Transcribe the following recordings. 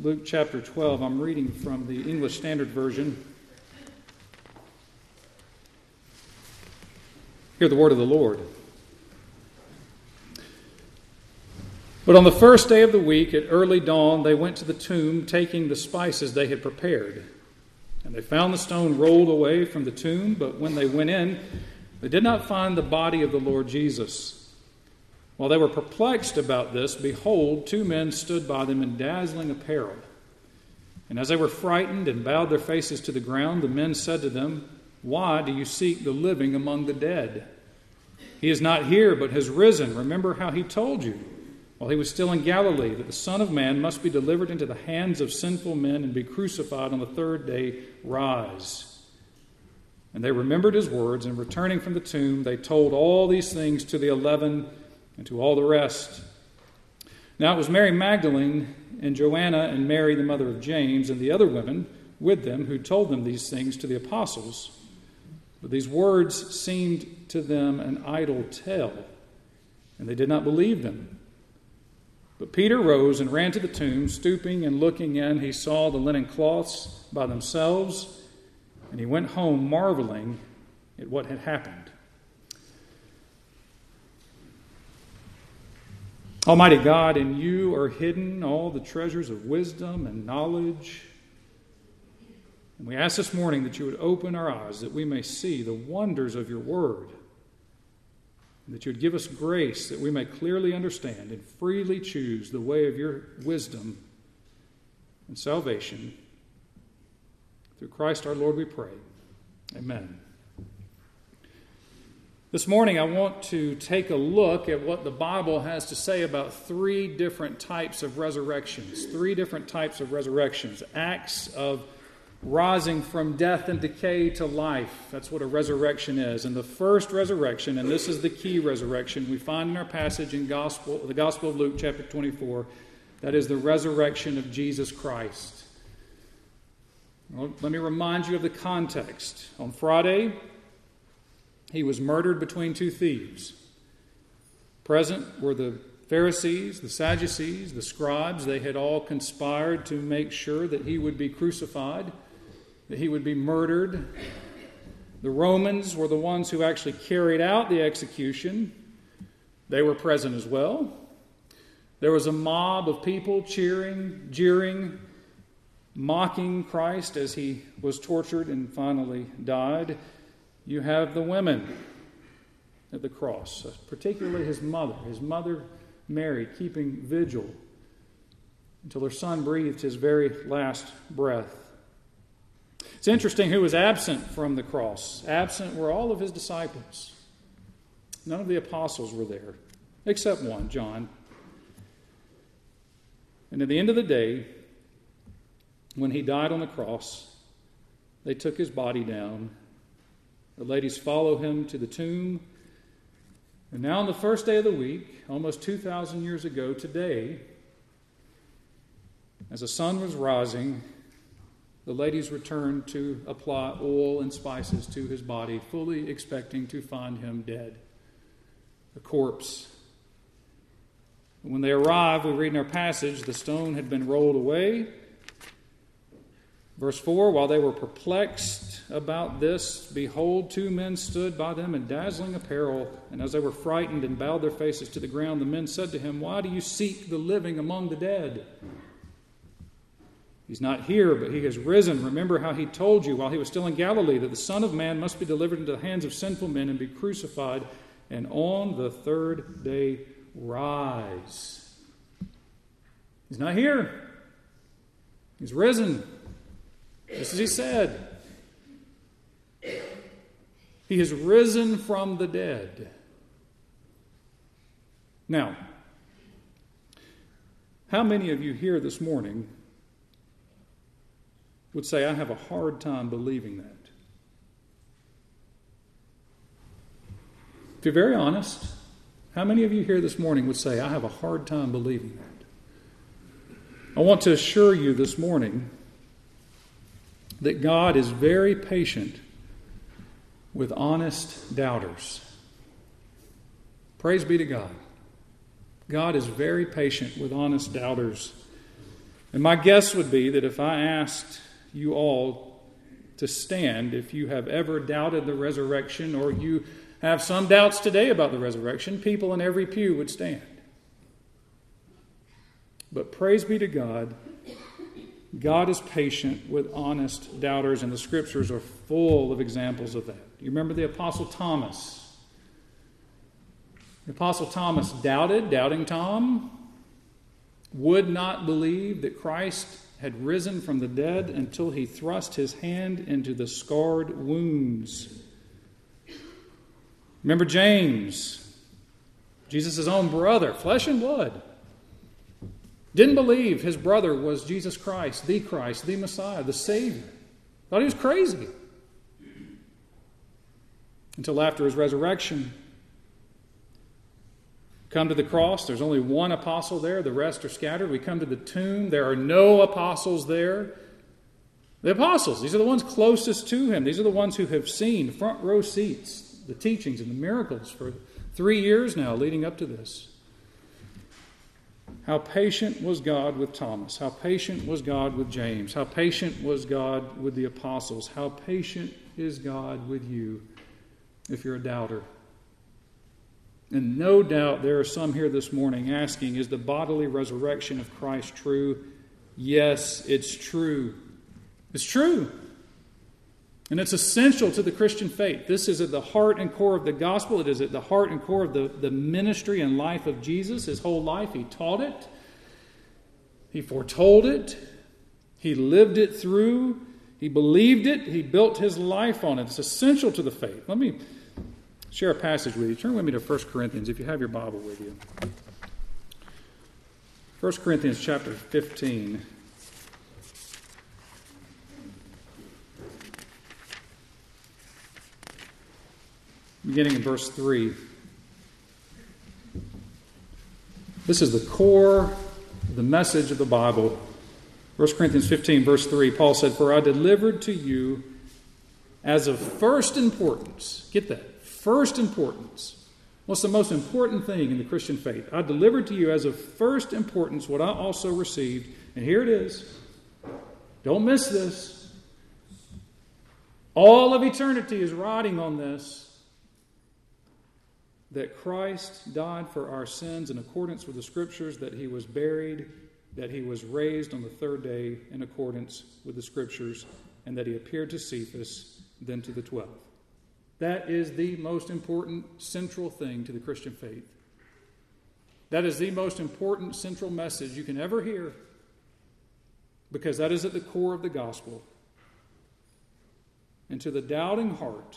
Luke chapter 12. I'm reading from the English Standard Version. Hear the word of the Lord. But on the first day of the week, at early dawn, they went to the tomb, taking the spices they had prepared. And they found the stone rolled away from the tomb, but when they went in, they did not find the body of the Lord Jesus. While they were perplexed about this, behold, two men stood by them in dazzling apparel. And as they were frightened and bowed their faces to the ground, the men said to them, "Why do you seek the living among the dead? He is not here, but has risen. Remember how he told you, while he was still in Galilee, that the Son of Man must be delivered into the hands of sinful men and be crucified on the third day rise." And they remembered his words, and returning from the tomb, they told all these things to the 11 and to all the rest. Now it was Mary Magdalene and Joanna and Mary, the mother of James, and the other women with them who told them these things to the apostles. But these words seemed to them an idle tale, and they did not believe them. But Peter rose and ran to the tomb. Stooping and looking in, he saw the linen cloths by themselves, and he went home marveling at what had happened. Almighty God, in you are hidden all the treasures of wisdom and knowledge. And we ask this morning that you would open our eyes, that we may see the wonders of your word, and that you would give us grace that we may clearly understand and freely choose the way of your wisdom and salvation. Through Christ our Lord we pray. Amen. This morning I want to take a look at what the Bible has to say about three different types of resurrections. Acts of rising from death and decay to life. That's what a resurrection is. And the first resurrection, and this is the key resurrection we find in our passage in the Gospel of Luke chapter 24, that is the resurrection of Jesus Christ. Well, let me remind you of the context. On Friday, he was murdered between two thieves. Present were the Pharisees, the Sadducees, the scribes. They had all conspired to make sure that he would be crucified, that he would be murdered. The Romans were the ones who actually carried out the execution. They were present as well. There was a mob of people cheering, jeering, mocking Christ as he was tortured and finally died. You have the women at the cross, particularly his mother Mary, keeping vigil until her son breathed his very last breath. It's interesting who was absent from the cross. Absent were all of his disciples. None of the apostles were there, except one, John. And at the end of the day, when he died on the cross, they took his body down. The ladies follow him to the tomb. And now on the first day of the week, almost 2,000 years ago today, as the sun was rising, the ladies returned to apply oil and spices to his body, fully expecting to find him dead, a corpse. When they arrived, we read in our passage, the stone had been rolled away. Verse 4, while they were perplexed about this, behold, two men stood by them in dazzling apparel. And as they were frightened and bowed their faces to the ground, the men said to him, "Why do you seek the living among the dead? He's not here, but he has risen. Remember how he told you while he was still in Galilee that the Son of Man must be delivered into the hands of sinful men and be crucified, and on the third day rise." He's not here. He's risen. Just as he said. He has risen from the dead. Now, how many of you here this morning would say, "I have a hard time believing that"? If you're very honest, how many of you here this morning would say, "I have a hard time believing that"? I want to assure you this morning that God is very patient with honest doubters. Praise be to God. God is very patient with honest doubters. And my guess would be that if I asked you all to stand, if you have ever doubted the resurrection or you have some doubts today about the resurrection, people in every pew would stand. But praise be to God, God is patient with honest doubters, and the Scriptures are full of examples of that. You remember the Apostle Thomas? The Apostle Thomas doubted, doubting Tom, would not believe that Christ had risen from the dead until he thrust his hand into the scarred wounds. Remember James, Jesus' own brother, flesh and blood. Didn't believe his brother was Jesus Christ, the Messiah, the Savior. Thought he was crazy. Until after his resurrection. Come to the cross, there's only one apostle there, the rest are scattered. We come to the tomb, there are no apostles there. The apostles, these are the ones closest to him. These are the ones who have seen front row seats, the teachings and the miracles for 3 years now leading up to this. How patient was God with Thomas? How patient was God with James? How patient was God with the apostles? How patient is God with you if you're a doubter? And no doubt there are some here this morning asking, is the bodily resurrection of Christ true? Yes, it's true. It's true. And it's essential to the Christian faith. This is at the heart and core of the gospel. It is at the heart and core of the ministry and life of Jesus. His whole life, he taught it. He foretold it. He lived it through. He believed it. He built his life on it. It's essential to the faith. Let me share a passage with you. Turn with me to 1 Corinthians if you have your Bible with you. 1 Corinthians chapter 15. Beginning in verse 3. This is the core of the message of the Bible. 1 Corinthians 15, verse 3, Paul said, "For I delivered to you as of first importance." Get that. First importance. What's the most important thing in the Christian faith? I delivered to you as of first importance what I also received. And here it is. Don't miss this. All of eternity is riding on this. That Christ died for our sins in accordance with the Scriptures, that he was buried, that he was raised on the third day in accordance with the Scriptures, and that he appeared to Cephas, then to the 12. That is the most important central thing to the Christian faith. That is the most important central message you can ever hear, because that is at the core of the gospel. And to the doubting heart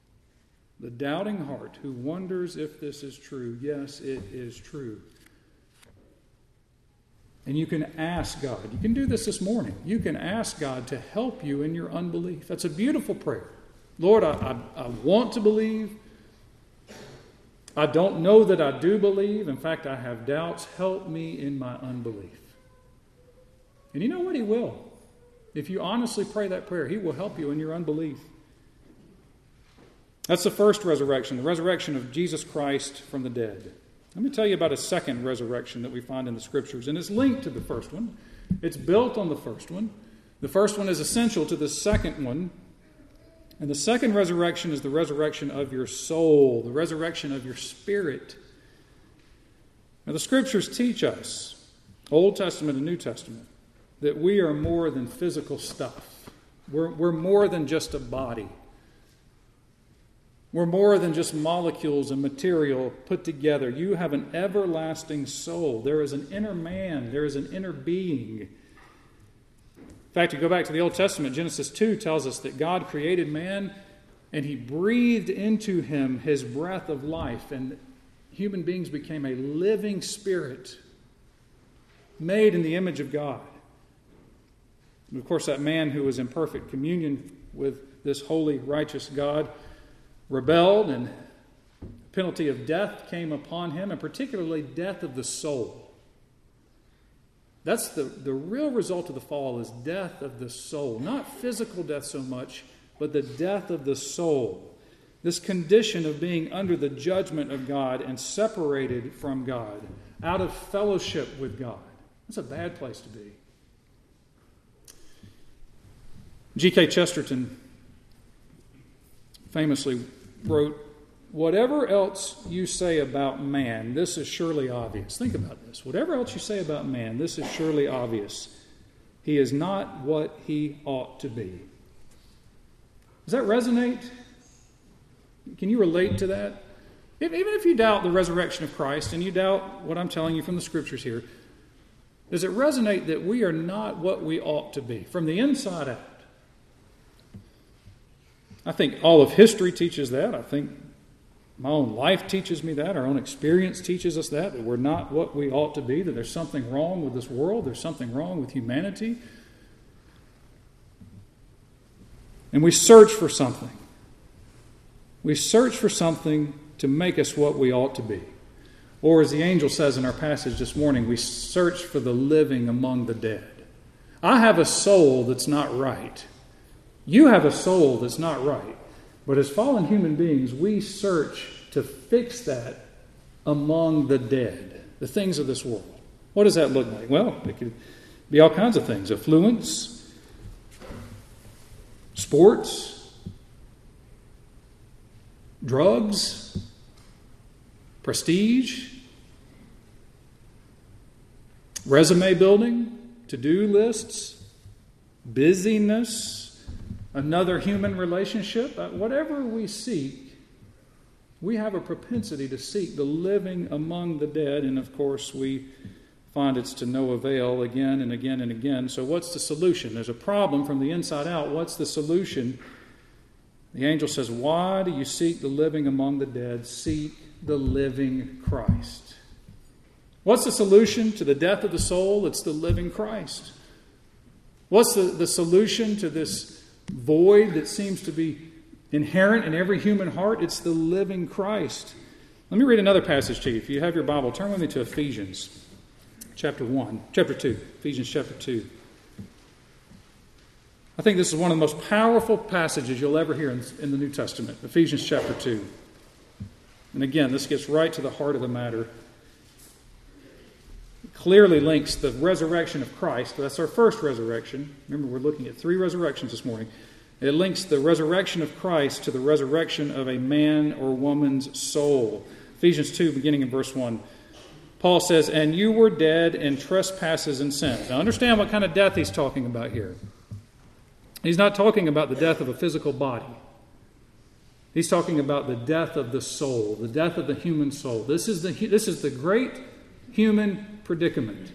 who wonders if this is true, yes, it is true. And you can ask God. You can do this morning. You can ask God to help you in your unbelief. That's a beautiful prayer. Lord, I want to believe. I don't know that I do believe. In fact, I have doubts. Help me in my unbelief. And you know what? He will. If you honestly pray that prayer, he will help you in your unbelief. That's the first resurrection, the resurrection of Jesus Christ from the dead. Let me tell you about a second resurrection that we find in the Scriptures, and it's linked to the first one. It's built on the first one. The first one is essential to the second one. And the second resurrection is the resurrection of your soul, the resurrection of your spirit. Now, the Scriptures teach us, Old Testament and New Testament, that we are more than physical stuff. We're more than just a body. We're more than just molecules and material put together. You have an everlasting soul. There is an inner man. There is an inner being. In fact, you go back to the Old Testament, Genesis 2 tells us that God created man and he breathed into him his breath of life, and human beings became a living spirit made in the image of God. And of course, that man who was in perfect communion with this holy, righteous God rebelled, and the penalty of death came upon him, and particularly death of the soul. That's the real result of the fall, is death of the soul. Not physical death so much, but the death of the soul. This condition of being under the judgment of God and separated from God, out of fellowship with God. That's a bad place to be. G.K. Chesterton famously wrote, "Whatever else you say about man, this is surely obvious." Think about this. Whatever else you say about man, this is surely obvious. He is not what he ought to be. Does that resonate? Can you relate to that? Even if you doubt the resurrection of Christ and you doubt what I'm telling you from the Scriptures here, does it resonate that we are not what we ought to be from the inside out? I think all of history teaches that. I think my own life teaches me that. Our own experience teaches us that we're not what we ought to be, that there's something wrong with this world, there's something wrong with humanity. And we search for something. We search for something to make us what we ought to be. Or as the angel says in our passage this morning, we search for the living among the dead. I have a soul that's not right. You have a soul that's not right. But as fallen human beings, we search to fix that among the dead, the things of this world. What does that look like? Well, it could be all kinds of things. Affluence, sports, drugs, prestige, resume building, to-do lists, busyness, another human relationship. Whatever we seek, we have a propensity to seek the living among the dead, and of course we find it's to no avail again and again and again. So what's the solution? There's a problem from the inside out. What's the solution? The angel says, "Why do you seek the living among the dead? Seek the living Christ." What's the solution to the death of the soul? It's the living Christ. What's the solution to this void that seems to be inherent in every human heart? It's the living Christ. Let me read another passage to you. If you have your Bible, turn with me to Ephesians chapter 2. Ephesians chapter 2. I think this is one of the most powerful passages you'll ever hear in the New Testament. Ephesians chapter 2. And again, this gets right to the heart of the matter. It clearly links the resurrection of Christ. That's our first resurrection. Remember, we're looking at 3 resurrections this morning. It links the resurrection of Christ to the resurrection of a man or woman's soul. Ephesians 2, beginning in verse 1. Paul says, "And you were dead in trespasses and sins." Now understand what kind of death he's talking about here. He's not talking about the death of a physical body. He's talking about the death of the soul, the death of the human soul. This is the great human predicament,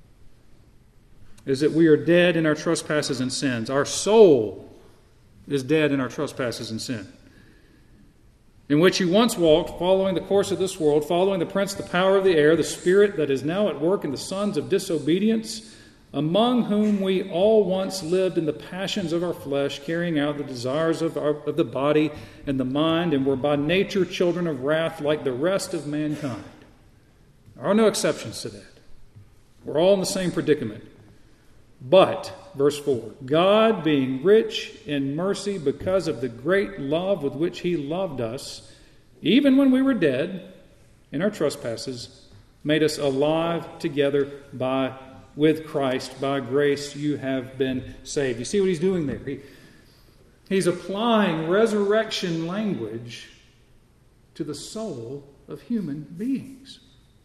is that we are dead in our trespasses and sins. Our soul is dead in our trespasses and sin, in which you once walked, following the course of this world, following the prince, the power of the air, the spirit that is now at work in the sons of disobedience, among whom we all once lived in the passions of our flesh, carrying out the desires of the body and the mind, and were by nature children of wrath like the rest of mankind. There are no exceptions to that. We're all in the same predicament. But, verse 4, God, being rich in mercy because of the great love with which He loved us, even when we were dead in our trespasses, made us alive together with Christ. By grace you have been saved. You see what he's doing there? He's applying resurrection language to the soul of human beings.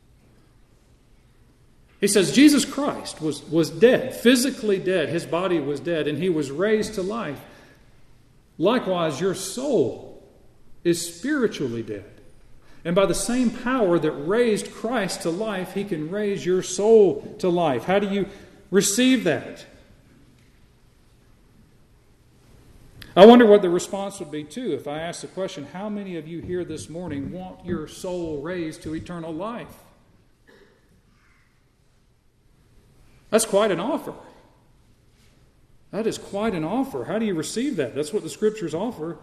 He says Jesus Christ was dead, physically dead. His body was dead, and He was raised to life. Likewise, your soul is spiritually dead. And by the same power that raised Christ to life, He can raise your soul to life. How do you receive that? I wonder what the response would be, too, if I asked the question, how many of you here this morning want your soul raised to eternal life? That's quite an offer. That is quite an offer. How do you receive that? That's what the Scriptures offer.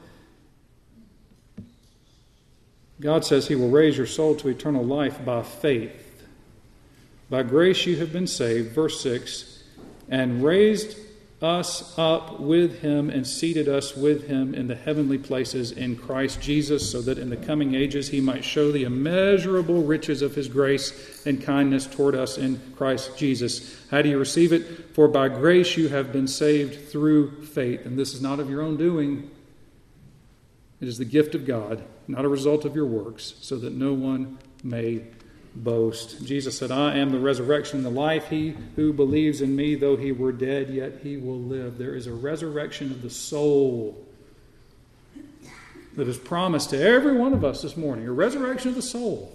God says He will raise your soul to eternal life by faith. By grace you have been saved, verse 6, and raised us up with him and seated us with him in the heavenly places in Christ Jesus, so that in the coming ages he might show the immeasurable riches of his grace and kindness toward us in Christ Jesus. How do you receive it? For by grace you have been saved through faith. And this is not of your own doing. It is the gift of God, not a result of your works, so that no one may boast. Jesus said, I am the resurrection and the life. He who believes in me, though he were dead, yet he will live. There is a resurrection of the soul that is promised to every one of us this morning. A resurrection of the soul.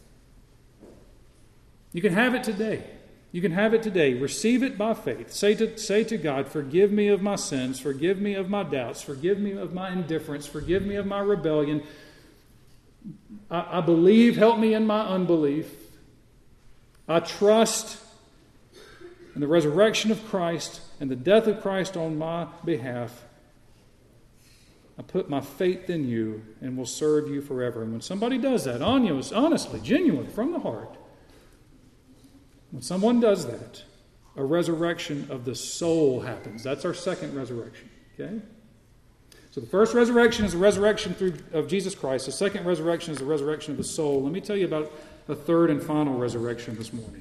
You can have it today. You can have it today. Receive it by faith. Say to God, forgive me of my sins, forgive me of my doubts, forgive me of my indifference, forgive me of my rebellion. I believe, help me in my unbelief. I trust in the resurrection of Christ and the death of Christ on my behalf. I put my faith in you and will serve you forever. And when somebody does that, honestly, genuinely, from the heart, when someone does that, a resurrection of the soul happens. That's our second resurrection. Okay? So the first resurrection is the resurrection of Jesus Christ. The second resurrection is the resurrection of the soul. Let me tell you about the third and final resurrection this morning.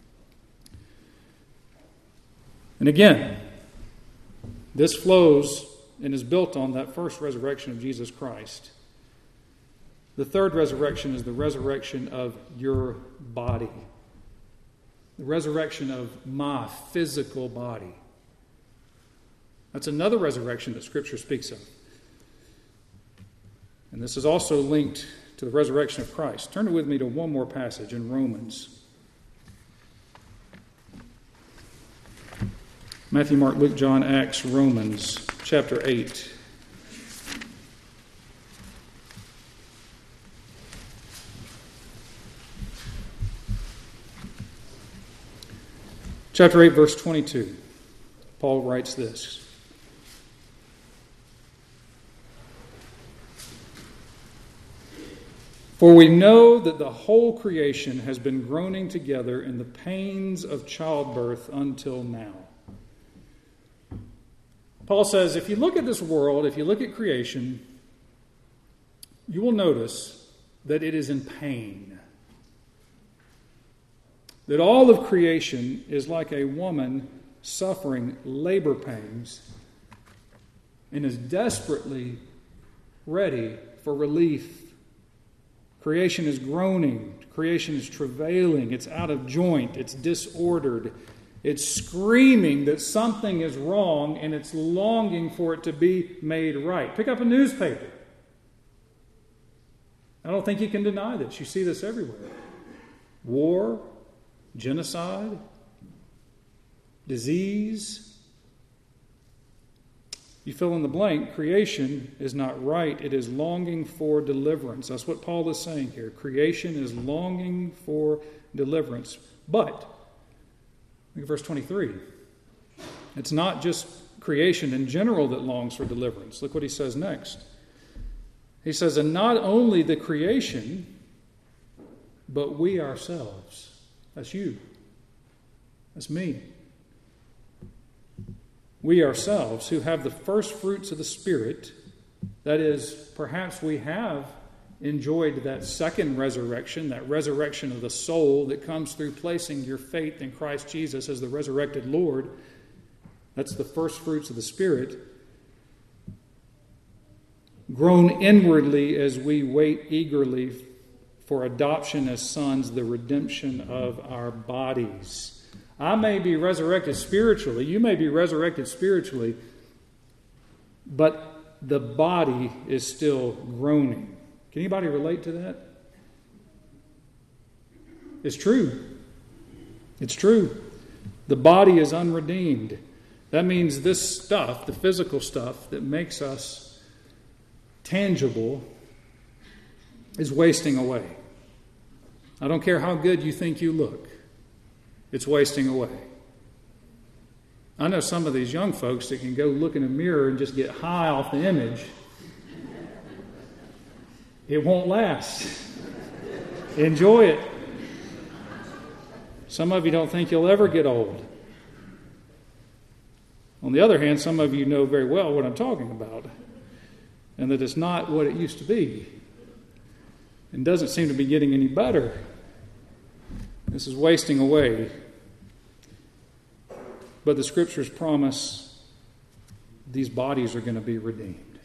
And again, this flows and is built on that first resurrection of Jesus Christ. The third resurrection is the resurrection of your body. The resurrection of my physical body. That's another resurrection that Scripture speaks of. And this is also linked to the resurrection of Christ. Turn with me to one more passage in Romans. Matthew, Mark, Luke, John, Acts, Romans, chapter 8. Chapter 8, verse 22. Paul writes this. For we know that the whole creation has been groaning together in the pains of childbirth until now. Paul says, if you look at this world, if you look at creation, you will notice that it is in pain. That all of creation is like a woman suffering labor pains and is desperately ready for relief. Creation is groaning. Creation is travailing. It's out of joint. It's disordered. It's screaming that something is wrong, and it's longing for it to be made right. Pick up a newspaper. I don't think you can deny this. You see this everywhere. War, genocide, disease. You fill in the blank. Location is not right. It is longing for deliverance. That's what Paul is saying here. Creation is longing for deliverance. But, look at verse 23. It's not just creation in general that longs for deliverance. Look what he says next. He says, and not only the creation, but we ourselves. That's you. That's me. We ourselves, who have the first fruits of the Spirit, that is, perhaps we have enjoyed that second resurrection, that resurrection of the soul that comes through placing your faith in Christ Jesus as the resurrected Lord. That's the first fruits of the Spirit. Groan inwardly as we wait eagerly for adoption as sons, the redemption of our bodies. I may be resurrected spiritually, you may be resurrected spiritually, but the body is still groaning. Can anybody relate to that? It's true. It's true. The body is unredeemed. That means this stuff, the physical stuff that makes us tangible, is wasting away. I don't care how good you think you look. It's wasting away. I know some of these young folks that can go look in a mirror and just get high off the image. It won't last. Enjoy it. Some of you don't think you'll ever get old. On the other hand, some of you know very well what I'm talking about, and that it's not what it used to be. It doesn't seem to be getting any better. This is wasting away. But the Scriptures promise these bodies are going to be redeemed.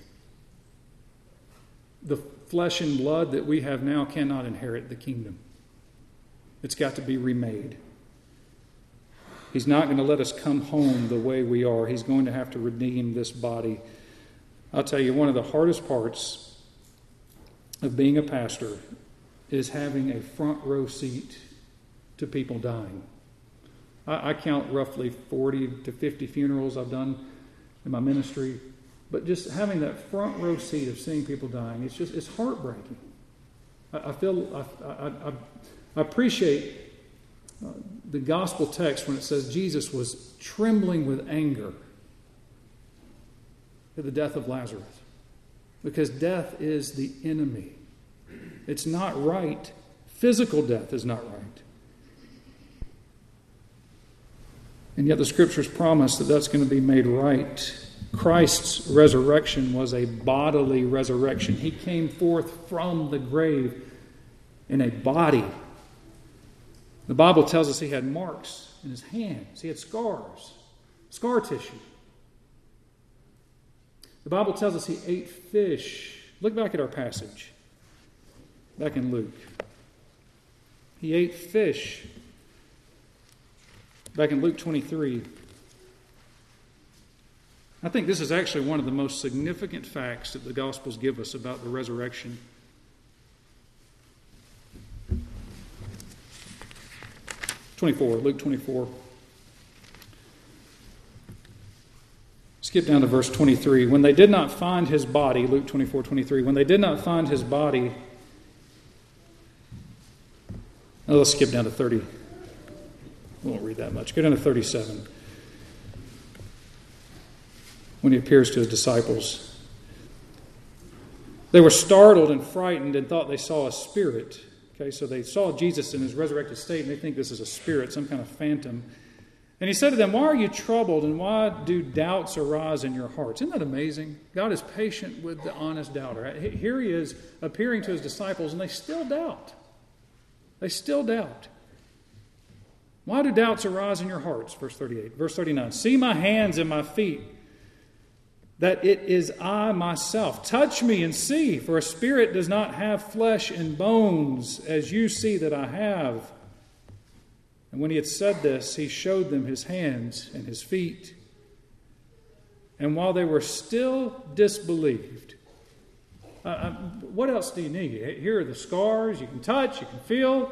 The flesh and blood that we have now cannot inherit the kingdom. It's got to be remade. He's not going to let us come home the way we are. He's going to have to redeem this body. I'll tell you, one of the hardest parts of being a pastor is having a front row seat to people dying. I count roughly 40 to 50 funerals I've done in my ministry. But just having that front row seat of seeing people dying, it's heartbreaking. I appreciate the gospel text when it says Jesus was trembling with anger at the death of Lazarus. Because death is the enemy. It's not right. Physical death is not right. And yet the Scriptures promise that that's going to be made right. Christ's resurrection was a bodily resurrection. He came forth from the grave in a body. The Bible tells us he had marks in his hands. He had scars, scar tissue. The Bible tells us he ate fish. Look back at our passage, back in Luke. He ate fish. Back in Luke 23. I think this is actually one of the most significant facts that the Gospels give us about the resurrection. Luke 24. Skip down to verse 23. When they did not find his body, Luke 24:23. When they did not find his body, let's skip down to 30. We won't read that much. Go down to 37. When he appears to his disciples. They were startled and frightened and thought they saw a spirit. Okay, so they saw Jesus in his resurrected state and they think this is a spirit, some kind of phantom. And he said to them, "Why are you troubled and why do doubts arise in your hearts?" Isn't that amazing? God is patient with the honest doubter. Here he is appearing to his disciples and they still doubt. They still doubt. Why do doubts arise in your hearts? Verse 38. Verse 39. See my hands and my feet, that it is I myself. Touch me and see, for a spirit does not have flesh and bones, as you see that I have. And when he had said this, he showed them his hands and his feet. And while they were still disbelieved, what else do you need? Here are the scars. You can touch, you can feel.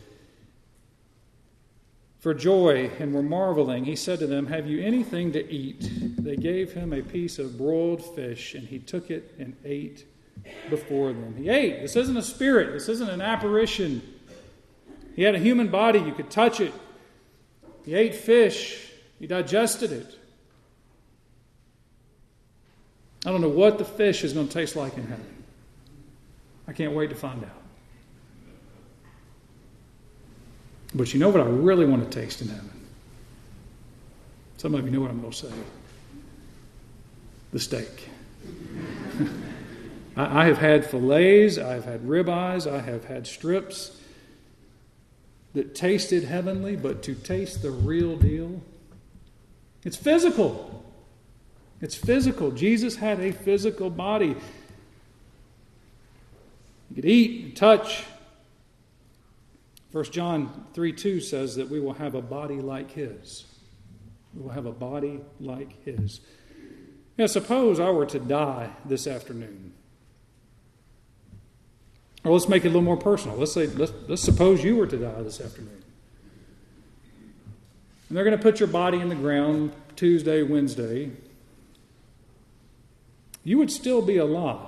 For joy, and were marveling, he said to them, "Have you anything to eat?" They gave him a piece of broiled fish, and he took it and ate before them. He ate. This isn't a spirit. This isn't an apparition. He had a human body. You could touch it. He ate fish. He digested it. I don't know what the fish is going to taste like in heaven. I can't wait to find out. But you know what I really want to taste in heaven? Some of you know what I'm going to say. The steak. I have had fillets, I have had ribeyes, I have had strips that tasted heavenly, but to taste the real deal, it's physical. It's physical. Jesus had a physical body. You could eat and touch. 1 John 3:2 says that we will have a body like his. We will have a body like his. Now, suppose I were to die this afternoon. Or let's make it a little more personal. Let's suppose you were to die this afternoon. And they're going to put your body in the ground Tuesday, Wednesday. You would still be alive.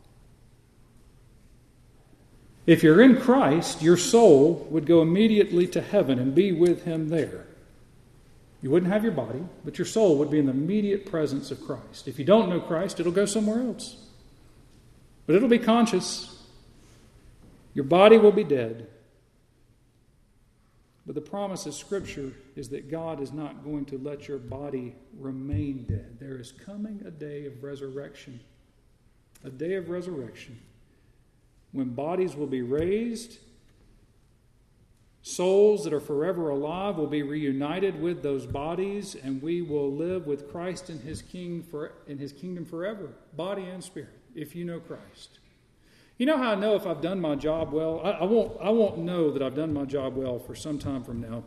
If you're in Christ, your soul would go immediately to heaven and be with him there. You wouldn't have your body, but your soul would be in the immediate presence of Christ. If you don't know Christ, it'll go somewhere else. But it'll be conscious. Your body will be dead. But the promise of Scripture is that God is not going to let your body remain dead. There is coming a day of resurrection. A day of resurrection when bodies will be raised, souls that are forever alive will be reunited with those bodies, and we will live with Christ in His kingdom forever, body and spirit, if you know Christ. You know how I know if I've done my job well? I won't know that I've done my job well for some time from now.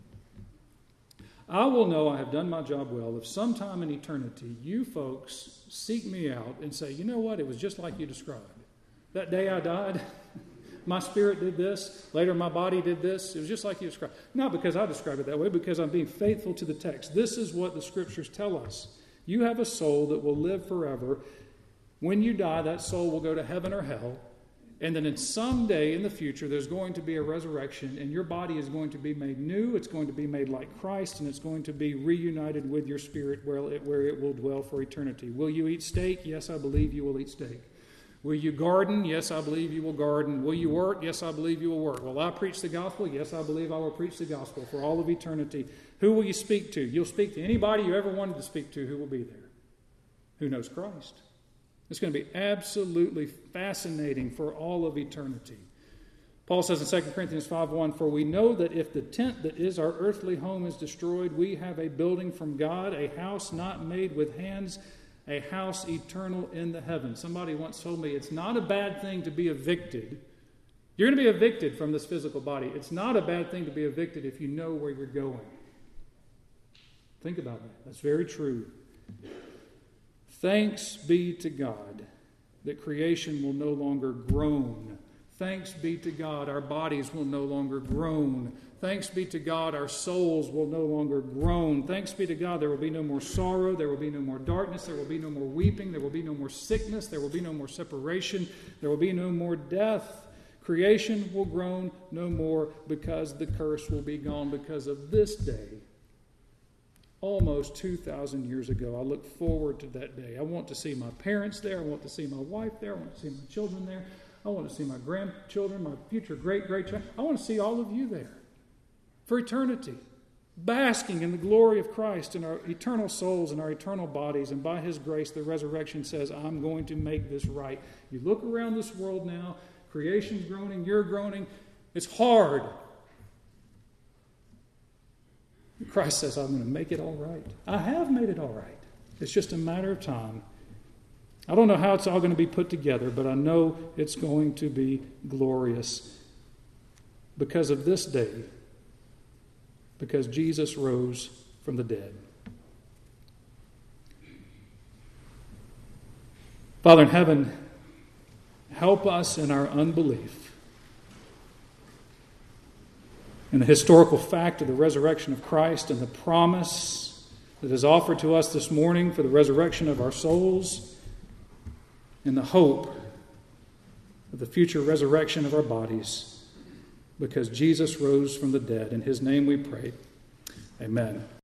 I will know I have done my job well if sometime in eternity you folks seek me out and say, you know what, it was just like you described. That day I died, my spirit did this, later my body did this. It was just like you described. Not because I describe it that way, because I'm being faithful to the text. This is what the Scriptures tell us. You have a soul that will live forever. When you die, that soul will go to heaven or hell. And then in some day in the future, there's going to be a resurrection, and your body is going to be made new. It's going to be made like Christ, and it's going to be reunited with your spirit where it will dwell for eternity. Will you eat steak? Yes, I believe you will eat steak. Will you garden? Yes, I believe you will garden. Will you work? Yes, I believe you will work. Will I preach the gospel? Yes, I believe I will preach the gospel for all of eternity. Who will you speak to? You'll speak to anybody you ever wanted to speak to who will be there. Who knows Christ? It's going to be absolutely fascinating for all of eternity. Paul says in 2 Corinthians 5:1, "For we know that if the tent that is our earthly home is destroyed, we have a building from God, a house not made with hands, a house eternal in the heavens." Somebody once told me it's not a bad thing to be evicted. You're going to be evicted from this physical body. It's not a bad thing to be evicted if you know where you're going. Think about that. That's very true. Thanks be to God that creation will no longer groan. Thanks be to God our bodies will no longer groan. Thanks be to God our souls will no longer groan. Thanks be to God there will be no more sorrow, there will be no more darkness, there will be no more weeping, there will be no more sickness, there will be no more separation, there will be no more death. Creation will groan no more because the curse will be gone because of this day. Almost 2,000 years ago. I look forward to that day. I want to see my parents there. I want to see my wife there. I want to see my children there. I want to see my grandchildren, my future great-grandchildren. I want to see all of you there for eternity, basking in the glory of Christ in our eternal souls and our eternal bodies. And by His grace, the resurrection says, I'm going to make this right. You look around this world now, creation's groaning, you're groaning. It's hard. Christ says, I'm going to make it all right. I have made it all right. It's just a matter of time. I don't know how it's all going to be put together, but I know it's going to be glorious because of this day, because Jesus rose from the dead. Father in heaven, help us in our unbelief and the historical fact of the resurrection of Christ and the promise that is offered to us this morning for the resurrection of our souls and the hope of the future resurrection of our bodies because Jesus rose from the dead. In His name we pray. Amen.